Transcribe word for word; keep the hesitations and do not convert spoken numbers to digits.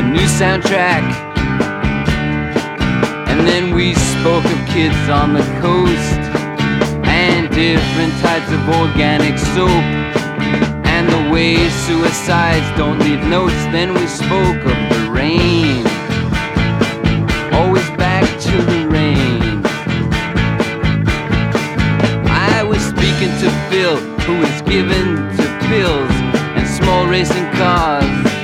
new soundtrack. And then we spoke of kids on the coast and different types of organic soap and the way suicides don't leave notes. Then we spoke of the rain, always back to the rain. I was speaking to Phil, who was given to pills and small racing cars.